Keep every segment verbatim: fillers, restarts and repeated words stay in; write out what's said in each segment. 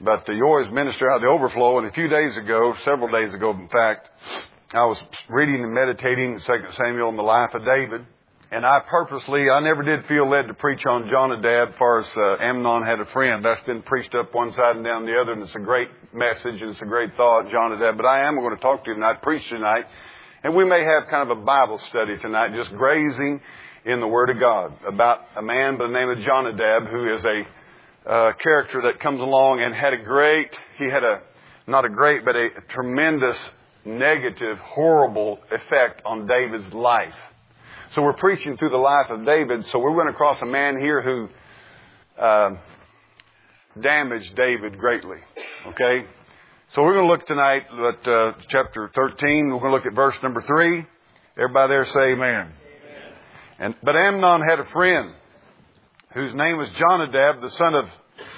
but uh, you always minister out the overflow. And a few days ago, several days ago, in fact, I was reading and meditating Second Samuel on the life of David. And I purposely, I never did feel led to preach on Jonadab as far as uh, Amnon had a friend. That's been preached up one side and down the other, and it's a great message and it's a great thought, Jonadab. But I am going to talk to you tonight, preach tonight, and we may have kind of a Bible study tonight, just grazing in the Word of God about a man by the name of Jonadab, who is a uh, character that comes along and had a great, he had a, not a great, but a tremendous negative, horrible effect on David's life. So we're preaching through the life of David. So we're going to cross a man here who uh, damaged David greatly. Okay? So we're going to look tonight at uh, chapter thirteen. We're going to look at verse number three. Everybody there say amen. Amen. And, but Amnon had a friend whose name was Jonadab, the son of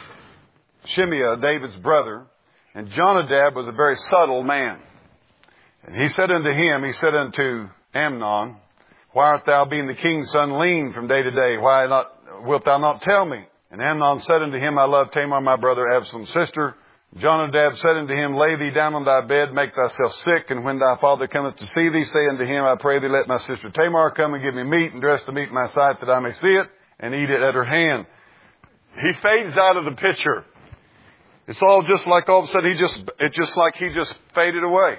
Shimeah, David's brother. And Jonadab was a very subtle man. And he said unto him, he said unto Amnon, why art thou, being the king's son, lean from day to day? Why not wilt thou not tell me? And Amnon said unto him, I love Tamar, my brother Absalom's sister. Jonadab said unto him, lay thee down on thy bed, make thyself sick, and when thy father cometh to see thee, say unto him, I pray thee, let my sister Tamar come and give me meat, and dress the meat in my sight, that I may see it, and eat it at her hand. He fades out of the picture. It's all just like all of a sudden he just, it's just like he just faded away.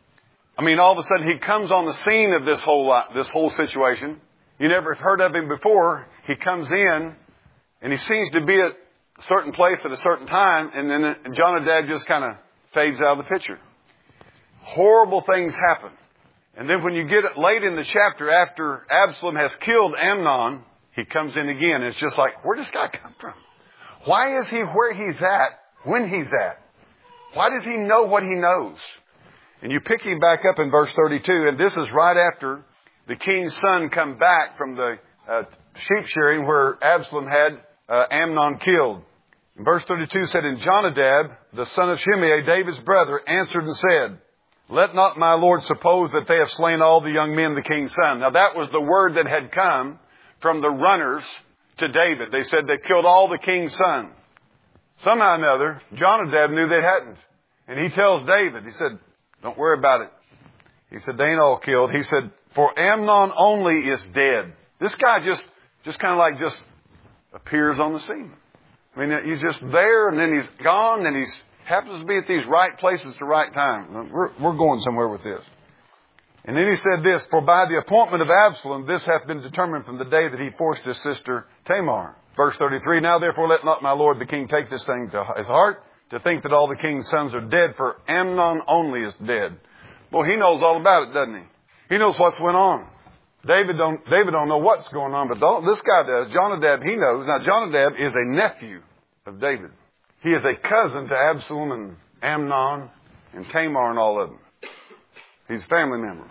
I mean, all of a sudden he comes on the scene of this whole this whole situation. You never heard of him before. He comes in, and he seems to be at a certain place at a certain time, and then Jonadab just kind of fades out of the picture. Horrible things happen. And then when you get it late in the chapter, after Absalom has killed Amnon, he comes in again. It's just like, where does this guy come from? Why is he where he's at when he's at? Why does he know what he knows? And you pick him back up in verse thirty-two, and this is right after the king's son come back from the uh, sheep shearing where Absalom had uh, Amnon killed. And verse thirty-two said, and Jonadab, the son of Shimeah, David's brother, answered and said, let not my lord suppose that they have slain all the young men, the king's son. Now that was the word that had come from the runners to David. They said they killed all the king's son. Somehow or another, Jonadab knew they hadn't. And he tells David, he said, don't worry about it. He said, they ain't all killed. He said, for Amnon only is dead. This guy just, just kind of like just appears on the scene. I mean, he's just there, and then he's gone, and he happens to be at these right places at the right time. We're, we're going somewhere with this. And then he said this, for by the appointment of Absalom, this hath been determined from the day that he forced his sister Tamar. Verse thirty-three, now therefore let not my lord the king take this thing to his heart, to think that all the king's sons are dead, for Amnon only is dead. Well, he knows all about it, doesn't he? He knows what's going on. David don't, David don't know what's going on, but this guy does. Jonadab, he knows. Now, Jonadab is a nephew of David. He is a cousin to Absalom and Amnon and Tamar and all of them. He's a family member.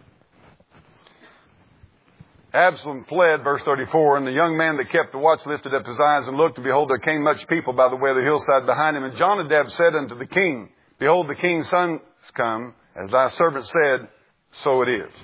Absalom fled, verse thirty-four, and the young man that kept the watch lifted up his eyes and looked, and behold, there came much people by the way of the hillside behind him. And Jonadab said unto the king, behold, the king's son is come, as thy servant said, so it is.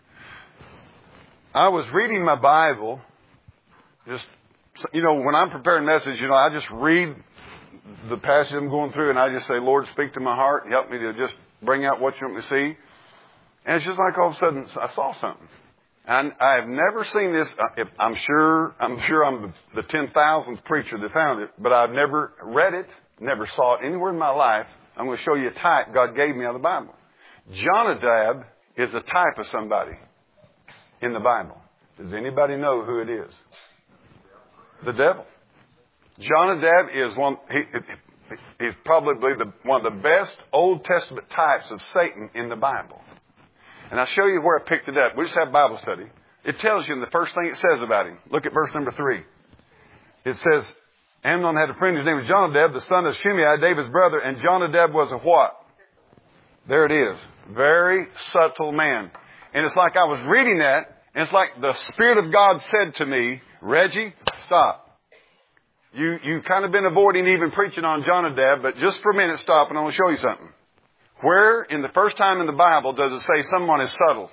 I was reading my Bible, just, you know, when I'm preparing a message, you know, I just read the passage I'm going through, and I just say, Lord, speak to my heart, help me to just bring out what you want me to see. And it's just like all of a sudden, I saw something. And I have never seen this. I'm sure, I'm sure I'm the ten thousandth preacher that found it, but I've never read it, never saw it anywhere in my life. I'm going to show you a type God gave me out of the Bible. Jonadab is a type of somebody in the Bible. Does anybody know who it is? The devil. Jonadab is one, he, he's probably the, one of the best Old Testament types of Satan in the Bible. And I'll show you where I picked it up. We just have Bible study. It tells you in the first thing it says about him. Look at verse number three. It says, Amnon had a friend whose name was Jonadab, the son of Shimeah, David's brother, and Jonadab was a what? There it is. Very subtle man. And it's like I was reading that, and it's like the Spirit of God said to me, Reggie, stop. You, you've kind of been avoiding even preaching on Jonadab, but just for a minute stop and I want to show you something. Where in the first time in the Bible does it say someone is subtle?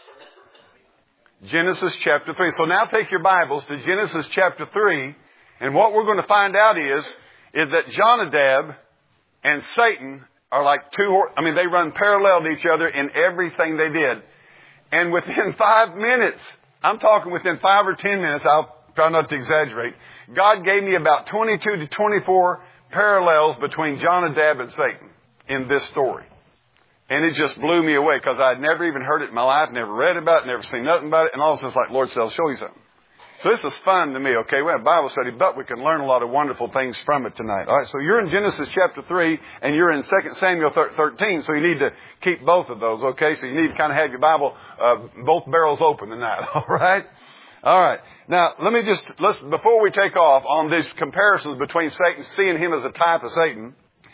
Genesis chapter three. So now take your Bibles to Genesis chapter three. And what we're going to find out is, is that Jonadab and Satan are like two horses. I mean, they run parallel to each other in everything they did. And within five minutes, I'm talking within five or ten minutes, I'll try not to exaggerate, God gave me about twenty-two to twenty-four parallels between Jonadab and Satan in this story. And it just blew me away because I'd never even heard it in my life, never read about it, never seen nothing about it. And all of a sudden, it's like, Lord said, I'll show you something. So this is fun to me, okay? We have a Bible study, but we can learn a lot of wonderful things from it tonight. All right, so you're in Genesis chapter three, and you're in Second Samuel thirteen, so you need to keep both of those, okay? So you need to kind of have your Bible, uh, both barrels open tonight, all right? All right. Now, let me just, let's, before we take off on these comparisons between Satan, seeing him as a type of Satan,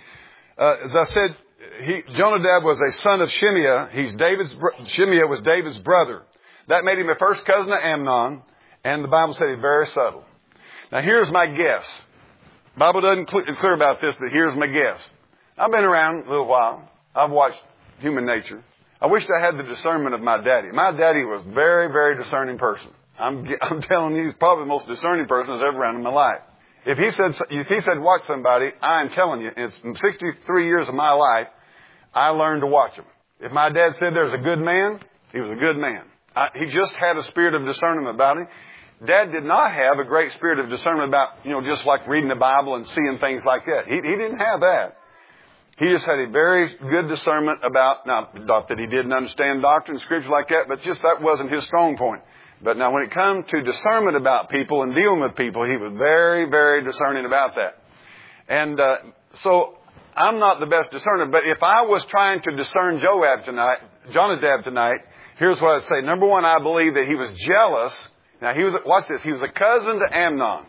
uh, as I said, he, Jonadab was a son of Shimeah. He's David's, Shimeah was David's brother. That made him a first cousin of Amnon. And the Bible said he's very subtle. Now, here's my guess. The Bible doesn't cl- clear about this, but here's my guess. I've been around a little while. I've watched human nature. I wished I had the discernment of my daddy. My daddy was a very, very discerning person. I'm, I'm telling you, he's probably the most discerning person I've ever around in my life. If he said, if he said watch somebody, I'm telling you, in sixty-three years of my life, I learned to watch him. If my dad said there's a good man, he was a good man. I, he just had a spirit of discernment about him. Dad did not have a great spirit of discernment about, you know, just like reading the Bible and seeing things like that. He, he didn't have that. He just had a very good discernment about, now, not that he didn't understand doctrine and scripture like that, but just that wasn't his strong point. But now when it comes to discernment about people and dealing with people, he was very, very discerning about that. And uh, so I'm not the best discerner, but if I was trying to discern Joab tonight, Jonadab tonight, here's what I'd say. Number one, I believe that he was jealous. Now, he was, watch this, he was a cousin to Amnon.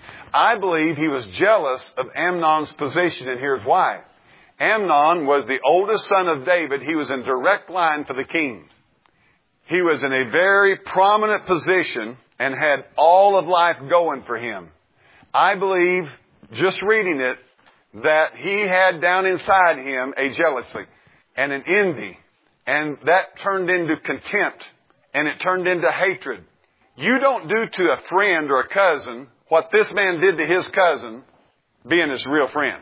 I believe he was jealous of Amnon's position, and here's why. Amnon was the oldest son of David. He was in direct line for the king. He was in a very prominent position and had all of life going for him. I believe, just reading it, that he had down inside him a jealousy and an envy. And that turned into contempt, and it turned into hatred. You don't do to a friend or a cousin what this man did to his cousin, being his real friend.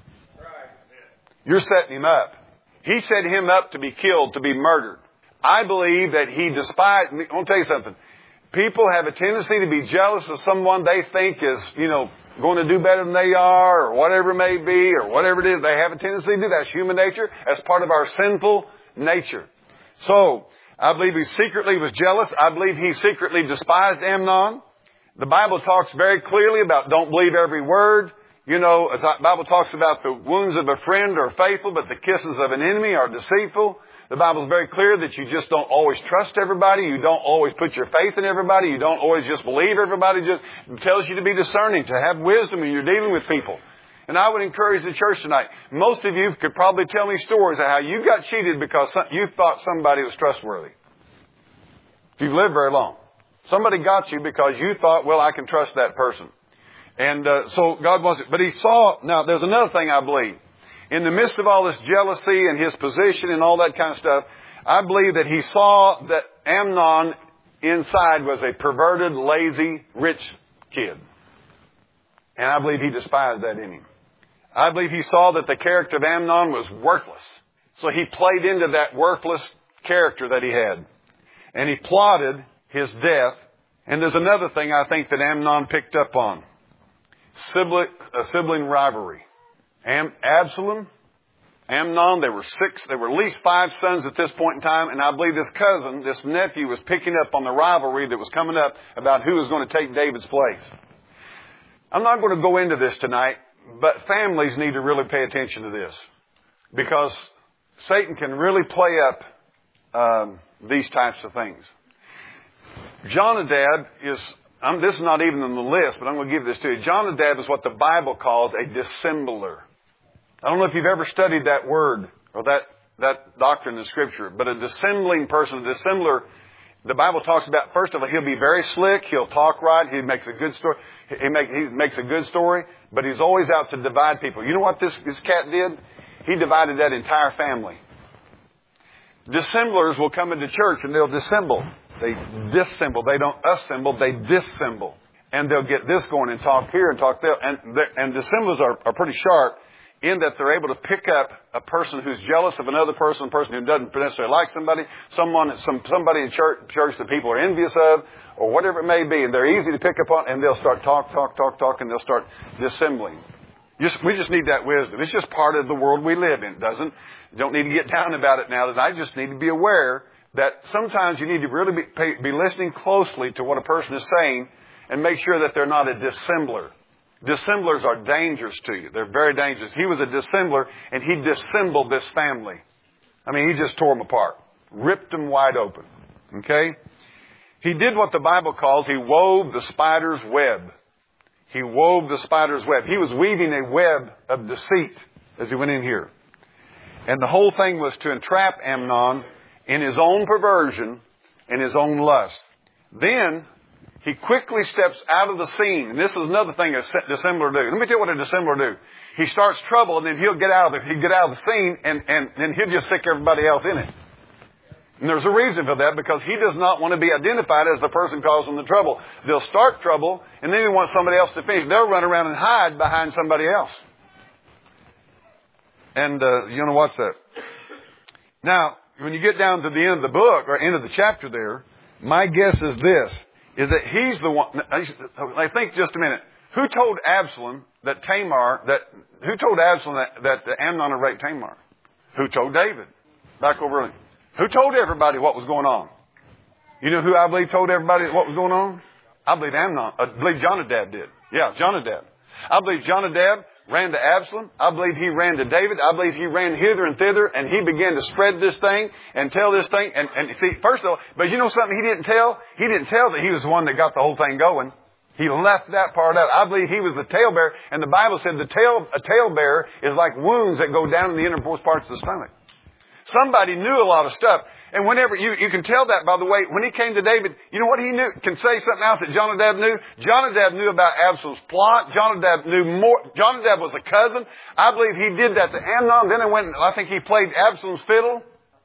You're setting him up. He set him up to be killed, to be murdered. I believe that he despised me. I want to tell you something. People have a tendency to be jealous of someone they think is, you know, going to do better than they are, or whatever it may be, or whatever it is. They have a tendency to do that. That's human nature. That's part of our sinful nature. So, I believe he secretly was jealous. I believe he secretly despised Amnon. The Bible talks very clearly about don't believe every word. You know, the Bible talks about the wounds of a friend are faithful, but the kisses of an enemy are deceitful. The Bible is very clear that you just don't always trust everybody. You don't always put your faith in everybody. You don't always just believe everybody. It just tells you to be discerning, to have wisdom when you're dealing with people. And I would encourage the church tonight. Most of you could probably tell me stories of how you got cheated because you thought somebody was trustworthy. If you've lived very long. Somebody got you because you thought, well, I can trust that person. And uh, so God wants it. But he saw, now there's another thing I believe. In the midst of all this jealousy and his position and all that kind of stuff, I believe that he saw that Amnon inside was a perverted, lazy, rich kid. And I believe he despised that in him. I believe he saw that the character of Amnon was worthless. So he played into that worthless character that he had. And he plotted his death. And there's another thing I think that Amnon picked up on. Sibling, a sibling rivalry. Am, Absalom, Amnon, they were six, there were at least five sons at this point in time. And I believe this cousin, this nephew, was picking up on the rivalry that was coming up about who was going to take David's place. I'm not going to go into this tonight, but families need to really pay attention to this. Because Satan can really play up um, these types of things. Jonadab is, um, this is not even on the list, but I'm going to give this to you. Jonadab is what the Bible calls a dissembler. I don't know if you've ever studied that word or that, that doctrine in Scripture, but a dissembling person, a dissembler, the Bible talks about, first of all, he'll be very slick, he'll talk right, he makes a good story, he, make, he makes a good story, but he's always out to divide people. You know what this, this cat did? He divided that entire family. Dissemblers will come into church and they'll dissemble. They dissemble. They don't assemble, they dissemble. And they'll get this going and talk here and talk there. And, and dissemblers are, are pretty sharp in that they're able to pick up a person who's jealous of another person, a person who doesn't necessarily like somebody, someone, some, somebody in church, church that people are envious of, or whatever it may be, and they're easy to pick up on, and they'll start talk, talk, talk, talk, and they'll start dissembling. Just, we just need that wisdom. It's just part of the world we live in, doesn't? You don't need to get down about it now. That I just need to be aware that sometimes you need to really be, pay, be listening closely to what a person is saying and make sure that they're not a dissembler. Dissemblers are dangerous to you. They're very dangerous. He was a dissembler, and he dissembled this family. I mean, he just tore them apart. Ripped them wide open. Okay? He did what the Bible calls, he wove the spider's web. He wove the spider's web. He was weaving a web of deceit as he went in here. And the whole thing was to entrap Amnon in his own perversion and his own lust. Then he quickly steps out of the scene. And this is another thing a dissembler do. Let me tell you what a dissembler do. He starts trouble, and then he'll get out of the, he'll get out of the scene, and, and then he'll just sick everybody else in it. And there's a reason for that, because he does not want to be identified as the person causing the trouble. They'll start trouble, and then they want somebody else to finish. They'll run around and hide behind somebody else. And uh, you know what's that? Now, when you get down to the end of the book, or end of the chapter there, my guess is this, is that he's the one. I think just a minute. Who told Absalom that Tamar, that, who told Absalom that, that Amnon had raped Tamar? Who told David? Back over. Who told everybody what was going on? You know who I believe told everybody what was going on? I believe Amnon. I believe Jonadab did. Yeah, Jonadab. I believe Jonadab ran to Absalom. I believe he ran to David. I believe he ran hither and thither, and he began to spread this thing and tell this thing. And, and see, first of all, but you know something he didn't tell? He didn't tell that he was the one that got the whole thing going. He left that part out. I believe he was the talebearer, and the Bible said the tail, a talebearer is like wounds that go down in the innermost parts of the stomach. Somebody knew a lot of stuff. And whenever, you, you can tell that by the way, when he came to David, you know what he knew? Can say something else that Jonadab knew? Jonadab knew about Absalom's plot. Jonadab knew more. Jonadab was a cousin. I believe he did that to Amnon. Then it went, I think he played Absalom's fiddle.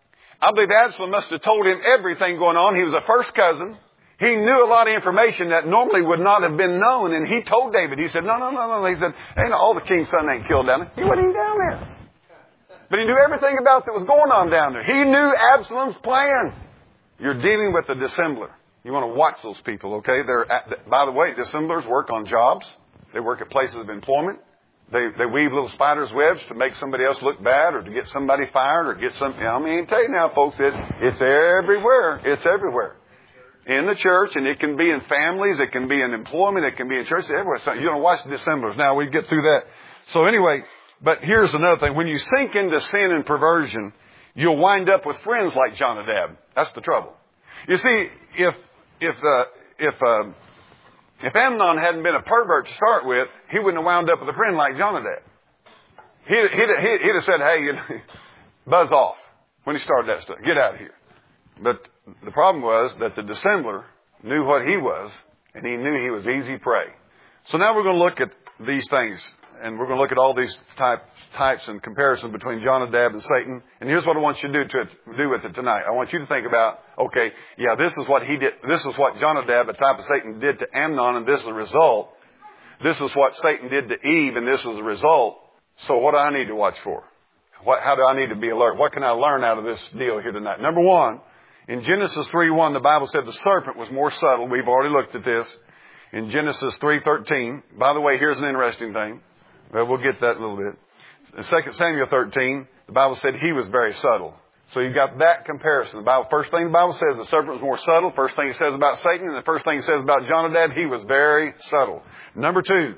I believe Absalom must have told him everything going on. He was a first cousin. He knew a lot of information that normally would not have been known. And he told David, he said, no, no, no, no. He said, ain't all the king's son ain't killed down there. He wasn't even down there. But he knew everything about that was going on down there. He knew Absalom's plan. You're dealing with a dissembler. You want to watch those people, okay? They're at, by the way, dissemblers work on jobs. They work at places of employment. They they weave little spider's webs to make somebody else look bad, or to get somebody fired, or get some. I mean, I tell you now, folks, it, it's everywhere. It's everywhere. In the church, and it can be in families, it can be in employment, it can be in churches, everywhere. So you're going to watch the dissemblers. Now we get through that. So anyway. But here's another thing. When you sink into sin and perversion, you'll wind up with friends like Jonadab. That's the trouble. You see, if if uh, if uh, if Amnon hadn't been a pervert to start with, he wouldn't have wound up with a friend like Jonadab. He'd, he'd, he'd, he'd have said, hey, you know, buzz off when he started that stuff. Get out of here. But the problem was that the dissembler knew what he was, and he knew he was easy prey. So now we're going to look at these things. And we're going to look at all these type, types and comparison between Jonadab and Satan. And here's what I want you to do to it, do with it tonight. I want you to think about, okay, yeah, this is what he did. This is what Jonadab, a type of Satan, did to Amnon, and this is the result. This is what Satan did to Eve, and this is the result. So what do I need to watch for? What, how do I need to be alert? What can I learn out of this deal here tonight? Number one, in Genesis three one, the Bible said the serpent was more subtle. We've already looked at this. In Genesis three thirteen, by the way, here's an interesting thing. Well, we'll get that in a little bit. In Second Samuel thirteen, the Bible said he was very subtle. So you've got that comparison. The Bible, first thing the Bible says, the serpent was more subtle. First thing it says about Satan, and the first thing it says about Jonadab, he was very subtle. Number two,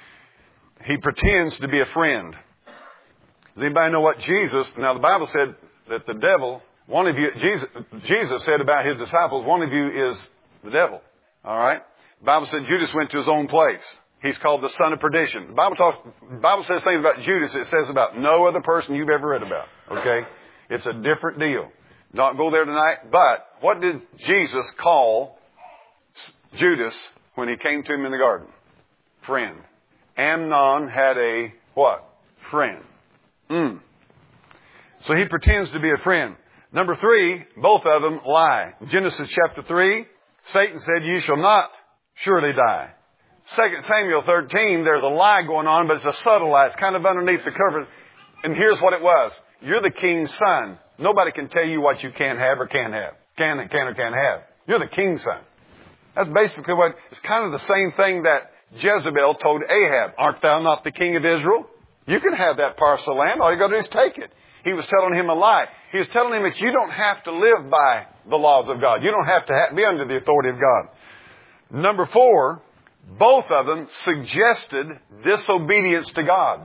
he pretends to be a friend. Does anybody know what Jesus, now the Bible said that the devil, one of you, Jesus, Jesus said about his disciples, one of you is the devil. All right? The Bible said Judas went to his own place. He's called the son of perdition. The Bible talks, the Bible says things about Judas it says about no other person you've ever read about. Okay? It's a different deal. Not go there tonight. But what did Jesus call Judas when he came to him in the garden? Friend. Amnon had a what? Friend. Mm. So he pretends to be a friend. Number three, both of them lie. Genesis chapter three, Satan said, "You shall not surely die." Second Samuel thirteen, there's a lie going on, but it's a subtle lie. It's kind of underneath the cover. And here's what it was. You're the king's son. Nobody can tell you what you can have or can't have. Can and can or can't have. You're the king's son. That's basically what, it's kind of the same thing that Jezebel told Ahab. Art thou not the king of Israel? You can have that parcel of land. All you got to do is take it. He was telling him a lie. He was telling him that you don't have to live by the laws of God. You don't have to ha- be under the authority of God. Number four, both of them suggested disobedience to God.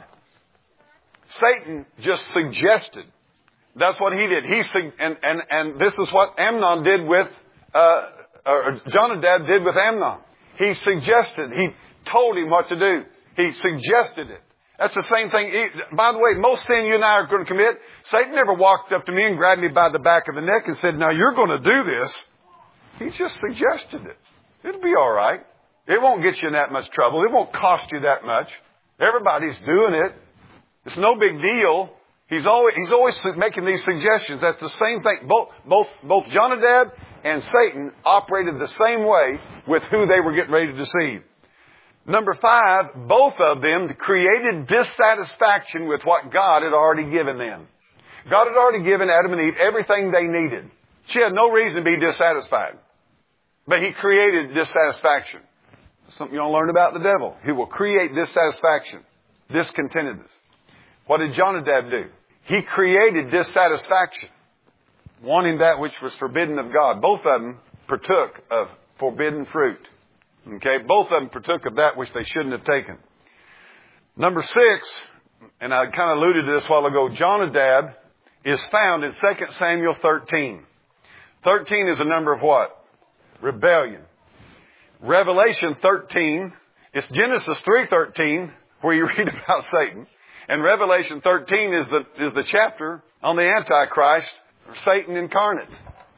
Satan just suggested. That's what he did. He and and and this is what Amnon did with uh, or Jonadab did with Amnon. He suggested. He told him what to do. He suggested it. That's the same thing. He, by the way, most sin you and I are going to commit, Satan never walked up to me and grabbed me by the back of the neck and said, "Now you're going to do this." He just suggested it. It'll be all right. It won't get you in that much trouble. It won't cost you that much. Everybody's doing it. It's no big deal. He's always, he's always making these suggestions. That's the same thing. Both, both, both Jonadab and Satan operated the same way with who they were getting ready to deceive. Number five, both of them created dissatisfaction with what God had already given them. God had already given Adam and Eve everything they needed. She had no reason to be dissatisfied. But he created dissatisfaction. Something you don't learn about the devil. He will create dissatisfaction, discontentedness. What did Jonadab do? He created dissatisfaction, wanting that which was forbidden of God. Both of them partook of forbidden fruit. Okay? Both of them partook of that which they shouldn't have taken. Number six, and I kind of alluded to this a while ago, Jonadab is found in Second Samuel thirteen. thirteen is a number of what? Rebellion. Revelation thirteen, it's Genesis three thirteen where you read about Satan. And Revelation thirteen is the, is the chapter on the Antichrist, or Satan incarnate.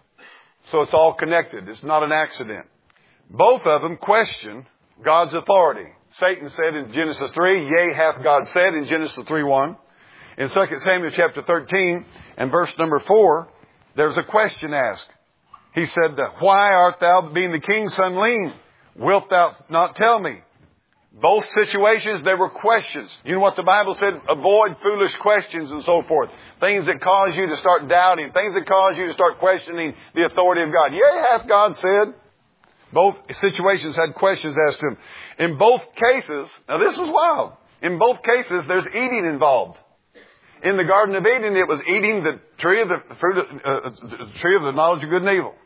So it's all connected. It's not an accident. Both of them question God's authority. Satan said in Genesis three, yea, hath God said in Genesis three one. In Second Samuel chapter thirteen and verse number four, there's a question asked. He said, why art thou, being the king's son, lean? Wilt thou not tell me? Both situations, there were questions. You know what the Bible said? Avoid foolish questions and so forth. Things that cause you to start doubting. Things that cause you to start questioning the authority of God. Yea, hath God said. Both situations had questions asked to him. In both cases, now this is wild. In both cases, there's eating involved. In the Garden of Eden, it was eating the tree of the fruit, of, uh, the tree of the knowledge of good and evil.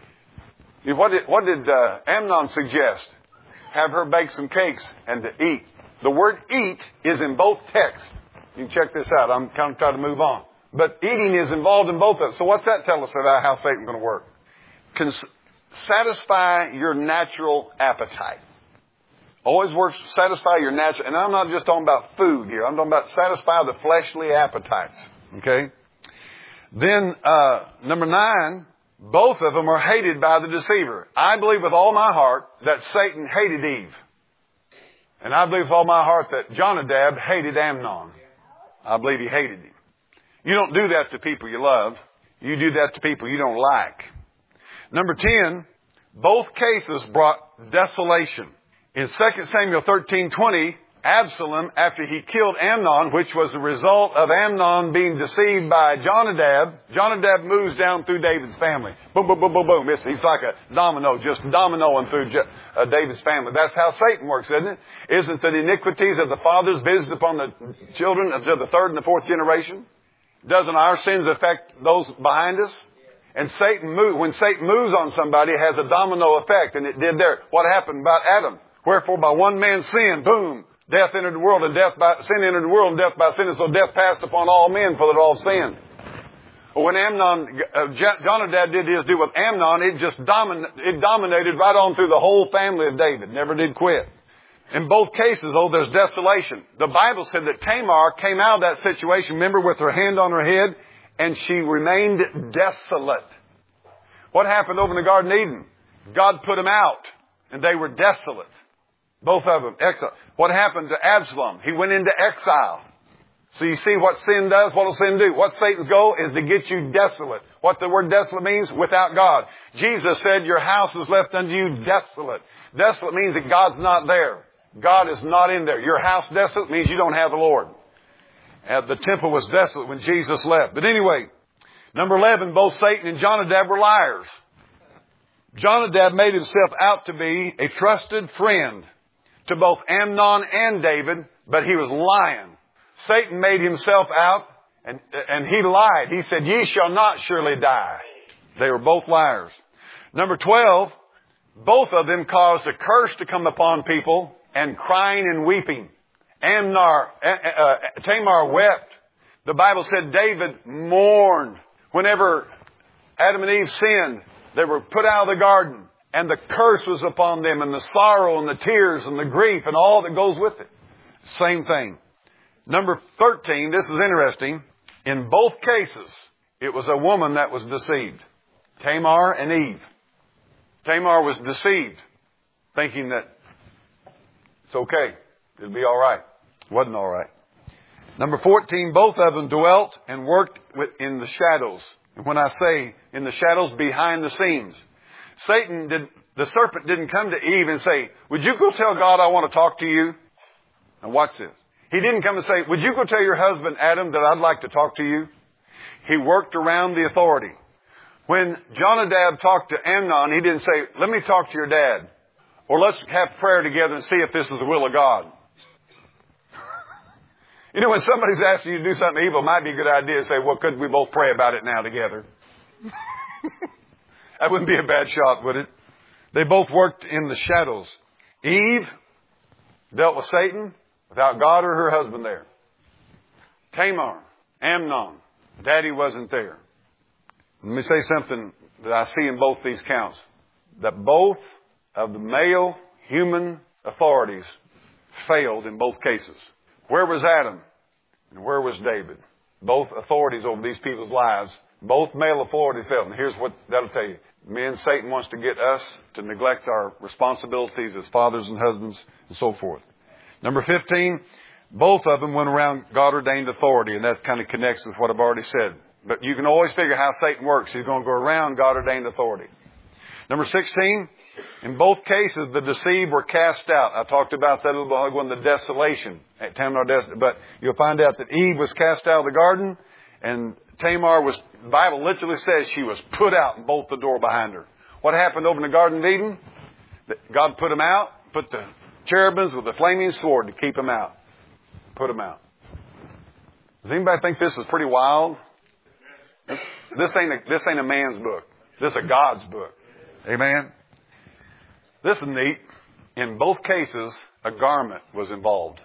What did, what did uh, Amnon suggest? Have her bake some cakes and to eat. The word eat is in both texts. You can check this out. I'm kind of trying to move on. But eating is involved in both of them. So what's that tell us about how Satan's going to work? Cons- satisfy your natural appetite. Always works, satisfy your natural, and I'm not just talking about food here. I'm talking about satisfy the fleshly appetites. Okay? Then, uh, number nine, both of them are hated by the deceiver. I believe with all my heart that Satan hated Eve. And I believe with all my heart that Jonadab hated Amnon. I believe he hated him. You don't do that to people you love. You do that to people you don't like. Number ten, both cases brought desolation. In Second Samuel thirteen twenty, Absalom, after he killed Amnon, which was the result of Amnon being deceived by Jonadab, Jonadab moves down through David's family. Boom, boom, boom, boom, boom. It's, he's like a domino, just dominoing through uh, David's family. That's how Satan works, isn't it? Isn't the iniquities of the fathers visited upon the children of the third and the fourth generation? Doesn't our sins affect those behind us? And Satan move, when Satan moves on somebody, it has a domino effect, and it did there. What happened about Adam? Wherefore by one man's sin, boom, death entered the world, and death by sin entered the world, and death by sin, and so death passed upon all men, for that all sinned. But when Amnon, uh, Jonadab did his do with Amnon, it just domin- it dominated right on through the whole family of David. Never did quit. In both cases, though, there's desolation. The Bible said that Tamar came out of that situation, remember, with her hand on her head, and she remained desolate. What happened over in the Garden of Eden? God put them out, and they were desolate. Both of them, exile. What happened to Absalom? He went into exile. So you see what sin does? What will sin do? What Satan's goal is to get you desolate. What the word desolate means? Without God. Jesus said, your house is left unto you desolate. Desolate means that God's not there. God is not in there. Your house desolate means you don't have the Lord. Uh, the temple was desolate when Jesus left. But anyway, number eleven, both Satan and Jonadab were liars. Jonadab made himself out to be a trusted friend to both Amnon and David, but he was lying. Satan made himself out, and, and he lied. He said, ye shall not surely die. They were both liars. Number twelve, both of them caused a curse to come upon people and crying and weeping. Amnar, uh, uh, Tamar wept. The Bible said David mourned. Whenever Adam and Eve sinned, they were put out of the garden, and the curse was upon them, and the sorrow and the tears and the grief and all that goes with it. Same thing. Number thirteen, this is interesting. In both cases, it was a woman that was deceived. Tamar and Eve. Tamar was deceived, thinking that it's okay. It'll be all right. It wasn't all right. Number fourteen, both of them dwelt and worked in the shadows. And when I say in the shadows, behind the scenes. Satan did, the serpent didn't come to Eve and say, would you go tell God I want to talk to you? Now watch this. He didn't come and say, would you go tell your husband Adam that I'd like to talk to you? He worked around the authority. When Jonadab talked to Amnon, he didn't say, let me talk to your dad. Or let's have prayer together and see if this is the will of God. You know, when somebody's asking you to do something evil, it might be a good idea to say, well, couldn't we both pray about it now together? That wouldn't be a bad shot, would it? They both worked in the shadows. Eve dealt with Satan without God or her husband there. Tamar, Amnon, Daddy wasn't there. Let me say something that I see in both these counts. That both of the male human authorities failed in both cases. Where was Adam? And where was David? Both authorities over these people's lives. Both male authorities failed. And here's what that'll tell you. Men, Satan wants to get us to neglect our responsibilities as fathers and husbands and so forth. Number fifteen, both of them went around God-ordained authority. And that kind of connects with what I've already said. But you can always figure how Satan works. He's going to go around God-ordained authority. Number sixteen, in both cases, the deceived were cast out. I talked about that a little bit ago in the desolation. At Tamar, but you'll find out that Eve was cast out of the garden, and Tamar was, the Bible literally says she was put out and bolted the door behind her. What happened over in the Garden of Eden? God put them out, put the cherubims with the flaming sword to keep them out. Put them out. Does anybody think this is pretty wild? This ain't a, this ain't a man's book. This is a God's book. Amen? This is neat. In both cases, a garment was involved.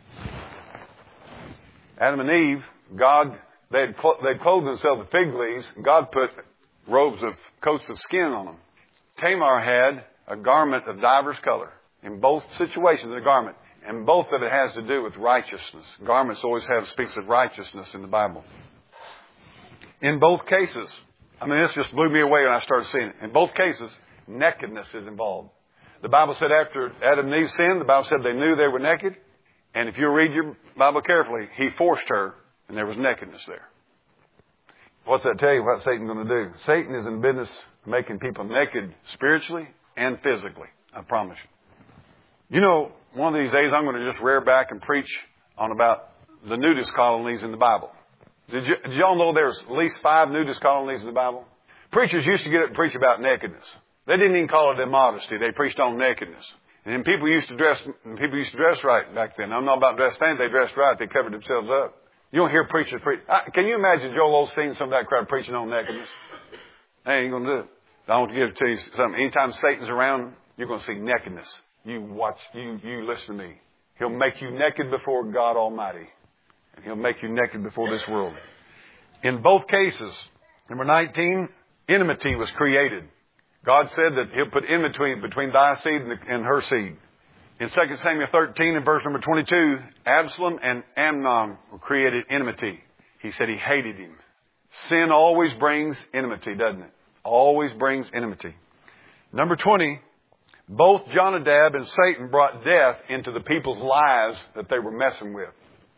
Adam and Eve, God, they had cl- they'd clothed themselves with fig leaves. God put robes of coats of skin on them. Tamar had a garment of divers color. In both situations, a garment. And both of it has to do with righteousness. Garments always have speaks of righteousness in the Bible. In both cases, I mean, this just blew me away when I started seeing it. In both cases, nakedness is involved. The Bible said after Adam and Eve sinned, the Bible said they knew they were naked. And if you read your Bible carefully, he forced her, and there was nakedness there. What's that tell you? What's Satan going to do? Satan is in business making people naked spiritually and physically. I promise you. You know, one of these days I'm going to just rear back and preach on about the nudist colonies in the Bible. Did, you, did y'all know there's at least five nudist colonies in the Bible? Preachers used to get up and preach about nakedness. They didn't even call it immodesty. They preached on nakedness. And then people used to dress, people used to dress right back then. I'm not about dress fancy. They dressed right. They covered themselves up. You don't hear preachers preach. I, can you imagine Joel Osteen, some of that crowd preaching on nakedness? They ain't going to do it. I want to give it to you something. Anytime Satan's around, you're going to see nakedness. You watch, you, you listen to me. He'll make you naked before God Almighty. And he'll make you naked before this world. In both cases, number nineteen, enmity was created. God said that he'll put enmity between thy seed and her seed. In Second Samuel thirteen and verse number twenty-two, Absalom and Amnon were created enmity. He said he hated him. Sin always brings enmity, doesn't it? Always brings enmity. Number twenty, both Jonadab and Satan brought death into the people's lives that they were messing with.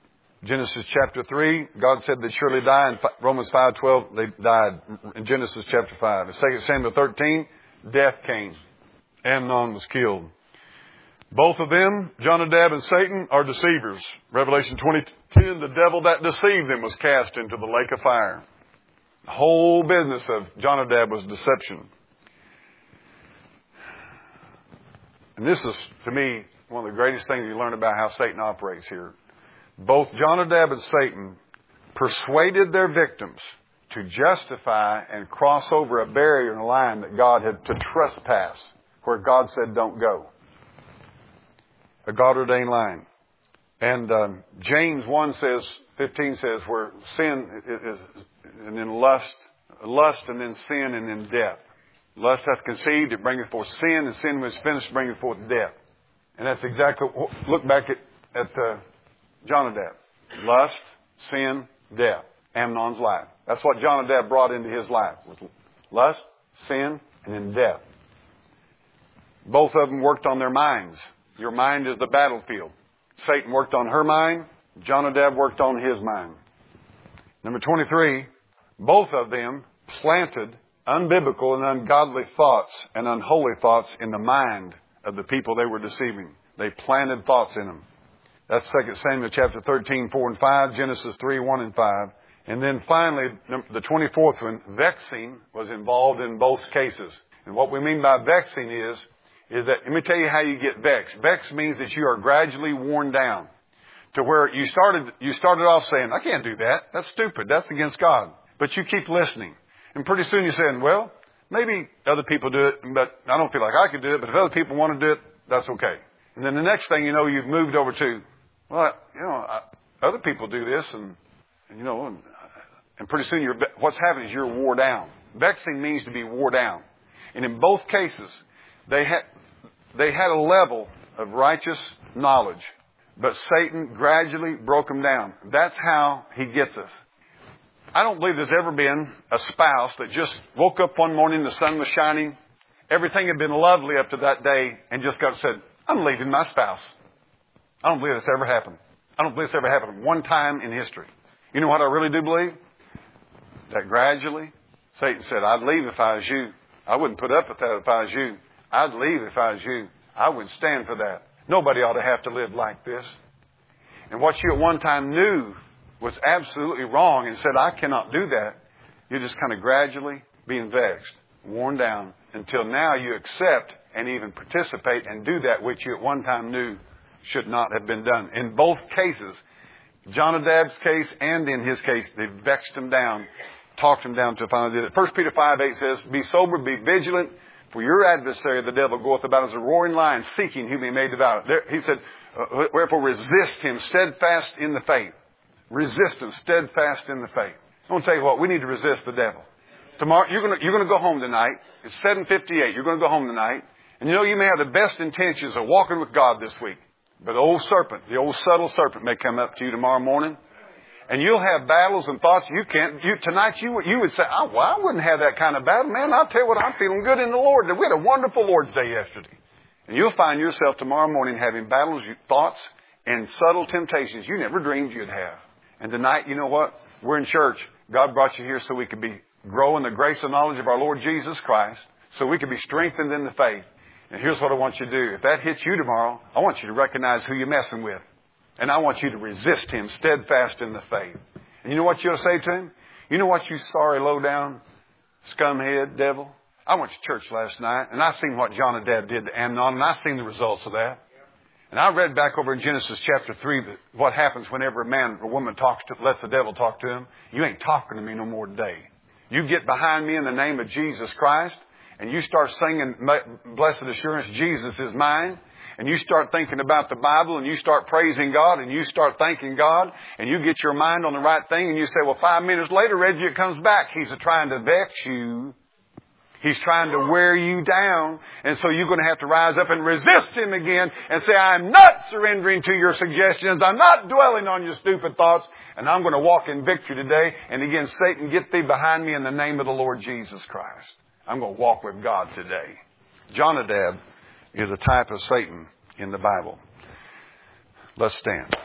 Genesis chapter three, God said they'd surely die. In Romans five twelve, they died. In Genesis chapter five. In Second Samuel thirteen, death came. Amnon was killed. Both of them, Jonadab and Satan, are deceivers. Revelation twenty ten, the devil that deceived them was cast into the lake of fire. The whole business of Jonadab was deception. And this is, to me, one of the greatest things you learn about how Satan operates here. Both Jonadab and Satan persuaded their victims to justify and cross over a barrier and a line that God had to trespass, where God said don't go. A God-ordained line. And um, James one says, fifteen says, where sin is, and then lust, lust and then sin and then death. Lust hath conceived, it bringeth forth sin, and sin when it's finished bringeth forth death. And that's exactly, look back at, at uh, Jonadab. Lust, sin, death. Amnon's life. That's what Jonadab brought into his life. Was lust, sin, and then death. Both of them worked on their minds. Your mind is the battlefield. Satan worked on her mind. Jonadab worked on his mind. Number twenty-three, both of them planted unbiblical and ungodly thoughts and unholy thoughts in the mind of the people they were deceiving. They planted thoughts in them. That's Second Samuel chapter thirteen, four and five, Genesis three, one and five. And then finally, the twenty-fourth one, vexing was involved in both cases. And what we mean by vexing is, is that, let me tell you how you get vexed. Vex means that you are gradually worn down to where you started, you started off saying, I can't do that. That's stupid. That's against God. But you keep listening. And pretty soon you're saying, well, maybe other people do it, but I don't feel like I could do it. But if other people want to do it, that's okay. And then the next thing you know, you've moved over to, well, you know, I, other people do this, and, and you know, and, and pretty soon you're, what's happening is you're wore down. Vexing means to be wore down. And in both cases, they had, they had a level of righteous knowledge, but Satan gradually broke them down. That's how he gets us. I don't believe there's ever been a spouse that just woke up one morning, the sun was shining, everything had been lovely up to that day, and just got said, I'm leaving my spouse. I don't believe that's ever happened. I don't believe it's ever happened one time in history. You know what I really do believe? That gradually, Satan said, I'd leave if I was you. I wouldn't put up with that if I was you. I'd leave if I was you. I wouldn't stand for that. Nobody ought to have to live like this. And what you at one time knew was absolutely wrong and said, I cannot do that, you're just kind of gradually being vexed, worn down, until now you accept and even participate and do that which you at one time knew should not have been done. In both cases, Jonadab's case and in his case, they vexed him down, talked him down to finally did it. First Peter five eight says, be sober, be vigilant, for your adversary, the devil, goeth about as a roaring lion, seeking whom he may devour. There, he said, uh, wherefore resist him, steadfast in the faith. Resist him, steadfast in the faith. I want to tell you what, we need to resist the devil. Tomorrow, you're going to, you're going to go home tonight. It's seven fifty-eight. You're going to go home tonight. And you know, you may have the best intentions of walking with God this week. But the old serpent, the old subtle serpent may come up to you tomorrow morning. And you'll have battles and thoughts you can't, you, tonight you, you would say, oh, well, I wouldn't have that kind of battle. Man, I'll tell you what, I'm feeling good in the Lord. We had a wonderful Lord's Day yesterday. And you'll find yourself tomorrow morning having battles, thoughts, and subtle temptations you never dreamed you'd have. And tonight, you know what? We're in church. God brought you here so we could be grow in the grace and knowledge of our Lord Jesus Christ, so we could be strengthened in the faith. And here's what I want you to do. If that hits you tomorrow, I want you to recognize who you're messing with. And I want you to resist him, steadfast in the faith. And you know what you'll say to him? You know what, you sorry, low down, scumhead, devil? I went to church last night, and I seen what Jonadab did to Amnon, and I seen the results of that. And I read back over in Genesis chapter three that what happens whenever a man or woman talks to, lets the devil talk to him. You ain't talking to me no more today. You get behind me in the name of Jesus Christ, and you start singing Blessed Assurance, Jesus is mine. And you start thinking about the Bible, and you start praising God, and you start thanking God, and you get your mind on the right thing, and you say, well, five minutes later, Reggie, it comes back. He's trying to vex you. He's trying to wear you down. And so you're going to have to rise up and resist him again and say, I'm not surrendering to your suggestions. I'm not dwelling on your stupid thoughts. And I'm going to walk in victory today. And again, Satan, get thee behind me in the name of the Lord Jesus Christ. I'm going to walk with God today. Jonadab is a type of Satan in the Bible. Let's stand.